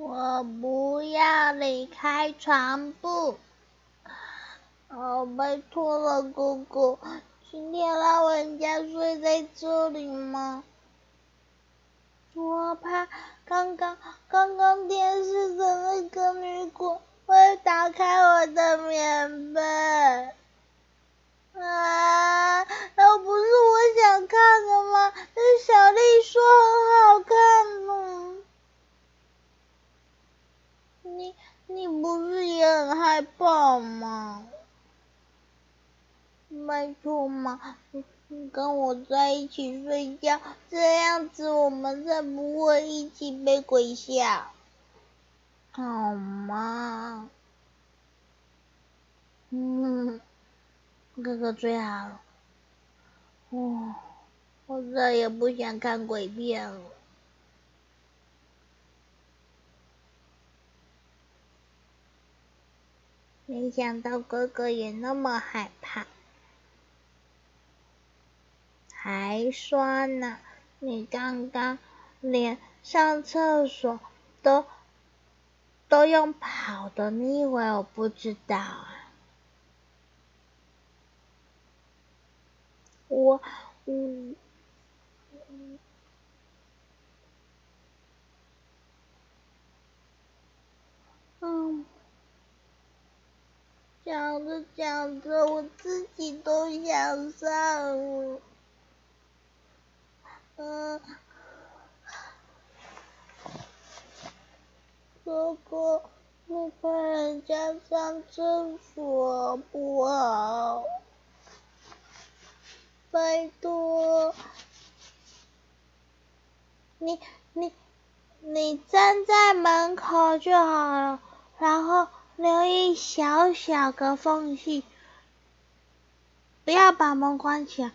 我不要离开床铺。拜托了，哥哥，今天让人家睡在这里吗？我怕刚刚电视的那个女鬼会打开我的棉被。那不是我想看的吗？是小丽说很好看呢。你不是也很害怕吗？拜托嘛，你跟我在一起睡觉，这样子我们才不会一起被鬼吓，好吗？哥哥最好了。我再也不想看鬼片了。没想到哥哥也那么害怕，还说呢，你刚刚连上厕所都用跑的，你以为我不知道啊？我嗯，讲着讲着，我自己都想上了。哥哥，你陪人家上厕所不好，拜托。你你你站在门口就好了，然后留一小小个缝隙，不要把门关起来。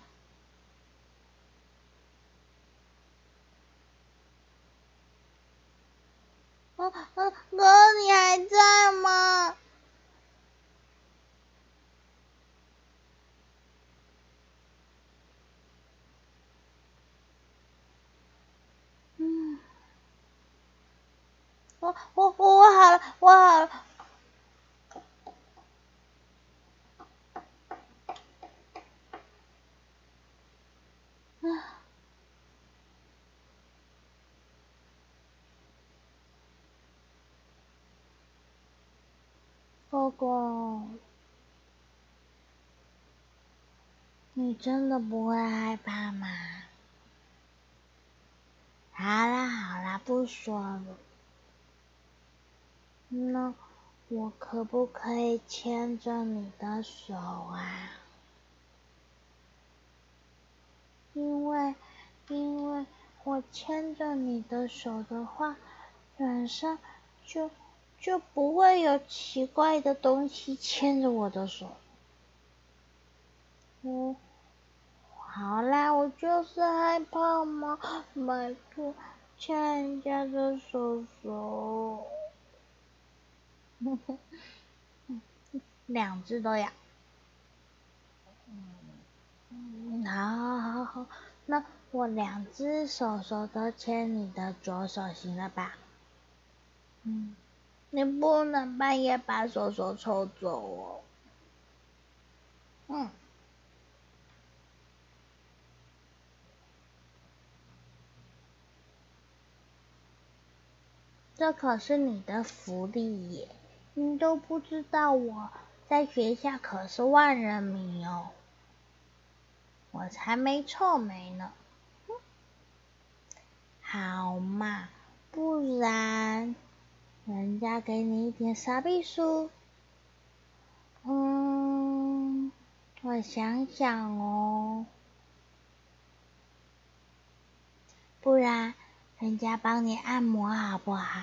哥，你还在吗？我好了，我好了。哥哥，你真的不会害怕吗？好啦，不说了。那我可不可以牵着你的手啊？因为我牵着你的手的话，晚上就不会有奇怪的东西牵着我的手。好啦，我就是害怕嘛，拜托，牵人家的手手。两只都要。好，那我两只手都牵你的左手，行了吧？你不能半夜把手抽走哦。这可是你的福利耶，你都不知道我在学校可是万人迷哦。我才没臭美呢。好嘛，不然人家给你一点傻逼书。我想想哦，不然人家帮你按摩好不好？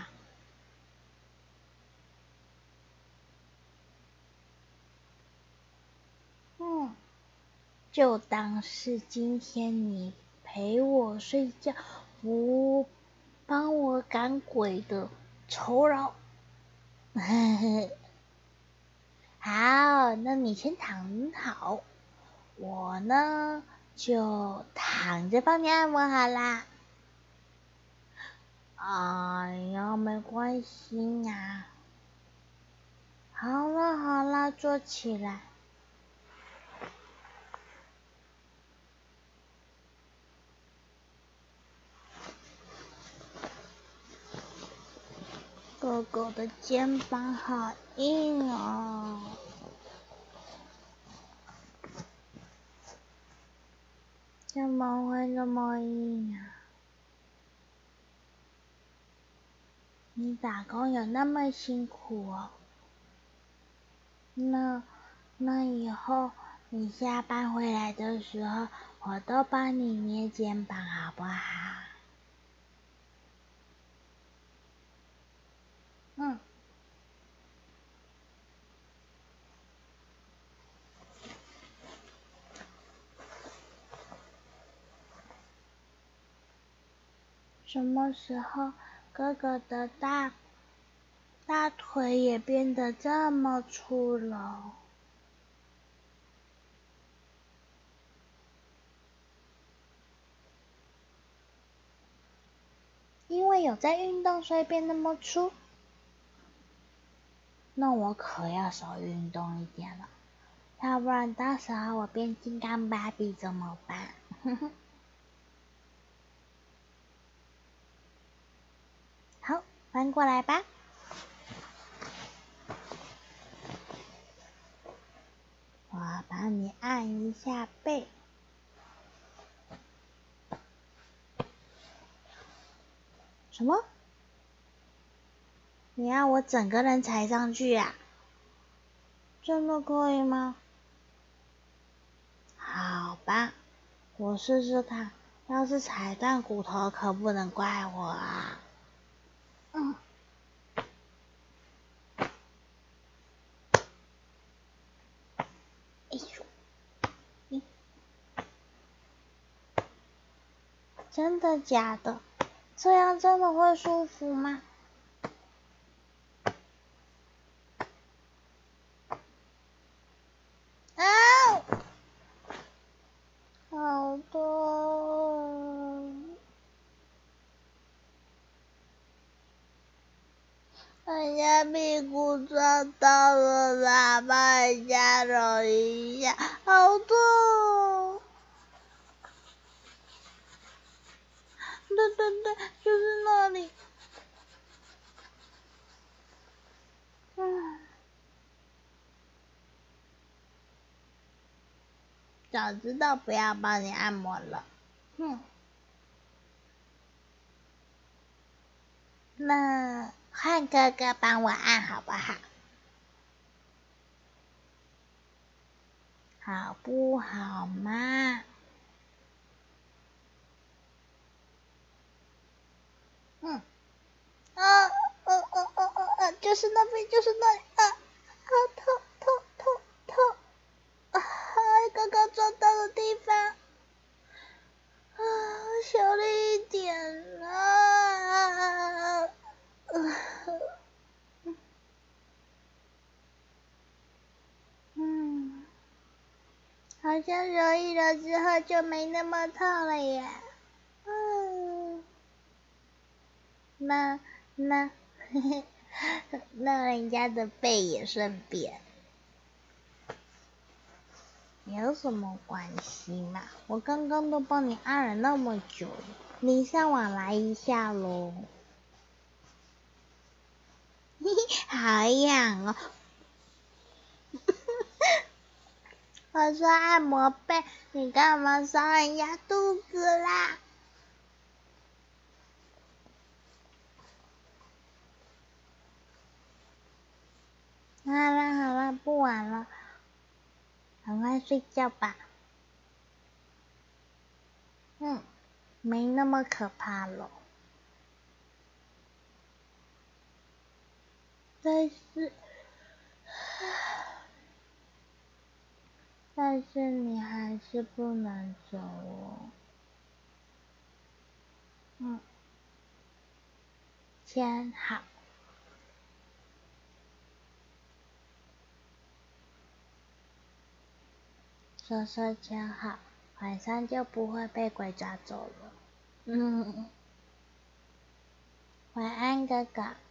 就当是今天你陪我睡觉，不帮我赶鬼的酬劳。好，那你先躺好，我呢就躺着帮你按摩好啦。哎呀，没关开心呀！好了好了，坐起来。狗狗的肩膀好硬哦。怎么会这么硬啊？你打工有那么辛苦哦？那以后你下班回来的时候，我都帮你捏肩膀好不好？嗯。什么时候哥哥的大腿也变得这么粗了？因为有在运动，所以变那么粗？那我可要少运动一点了，要不然到时候我变金刚芭比怎么办？好，翻过来吧。我帮你按一下背。什么？你要我整个人踩上去呀？真的可以吗？好吧，我试试看。要是踩断骨头，可不能怪我啊。哎呦，真的假的？这样真的会舒服吗？啊！好痛！人家屁股撞到了啦，帮人家揉一下，好痛！对，就是那里。早知道不要帮你按摩了。那换哥哥帮我按好不好？好不好嘛？就是那边，就是那里啊！痛！啊，刚刚撞到的地方啊，小力一点啊！好像揉一揉之后就没那么痛了耶。那那人家的背也顺便。有什么关系嘛？我刚刚都帮你按了那么久，你上网来一下咯。嘿嘿，好痒哦！我说按摩背，你干嘛搔人家肚子啦？好了，不玩了，赶快睡觉吧。没那么可怕了。但是你还是不能走哦。签好。说签好，晚上就不会被鬼抓走了。晚安，哥哥。